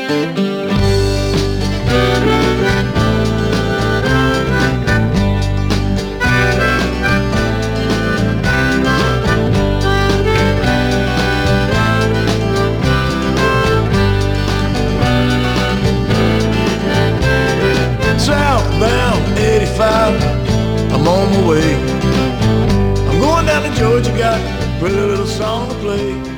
Southbound 85, I'm on my way. I'm going down to Georgia, got a pretty little song to play.